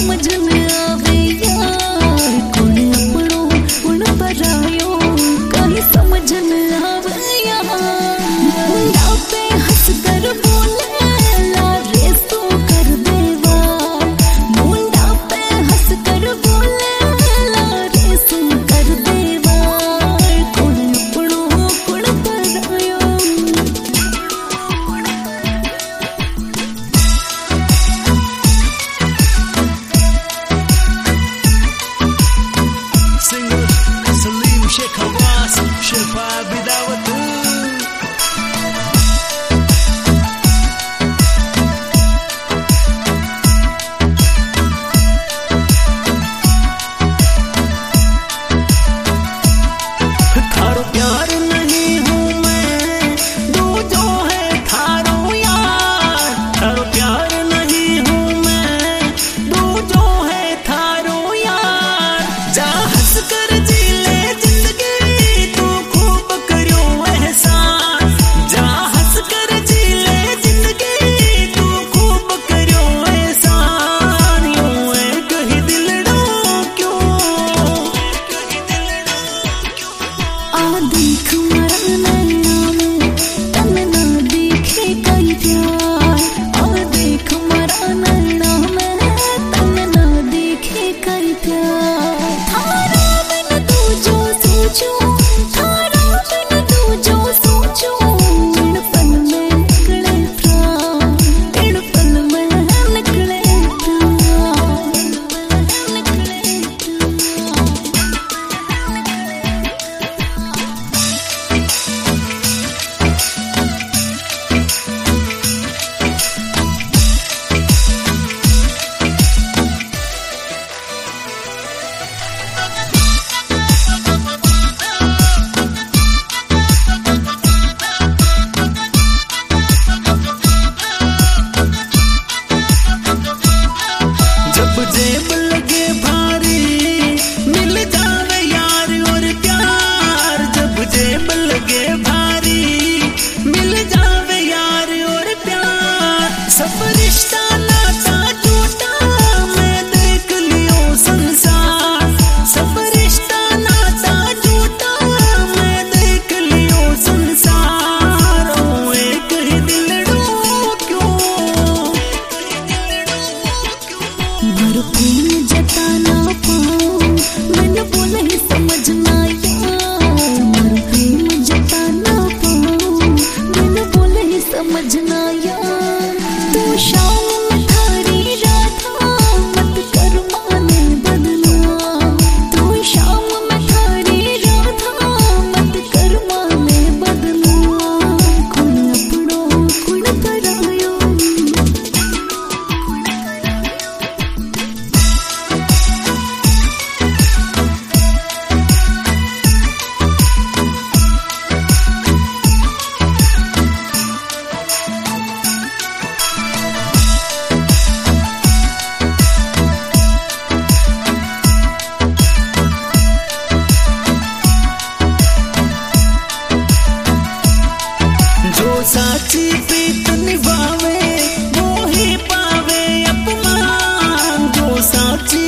समझ में आवे यार कौन अपनो कौन परायो कहीं समझ में आवे यार मुंडा पे हंस कर बोले ला रेस तो कर देवा मुंडा पे हंस कर बोले ला रेस तो कर देवा कौन अपनो कौन परायो देख मरा नैना में तन ना देखे कई प्यार देख मरा नैना में तन ना देखे कई प्यार थारा बिन तू जो सोचो थारा बिन तू जो सोचो इन पल में निकले प्राण इन पल में निकले प्राण निकले जेब लगे भारी मिल जावे यार और प्यार जब जेब लगे भारी मिल जावे यार और प्यार सब रिश्ता नाता टूटा मैं देख लियो संसार सब रिश्ता नाता टूटा मैं देख लियो संसार ओ एक ही दिलड़ो क्यों मर प्रेम जता ना पाऊं मैंने बोले ही समझना यार मर प्रेम जता ना पाऊं मैंने बोले ही समझना यार तू शाम में थारी राधा मत कर माने बदला तू शाम में थारी राधा मत कर माने बदला कौन अपनो कौन परायो साची प्रीत निभावे वो ही पावे अपमान जो साची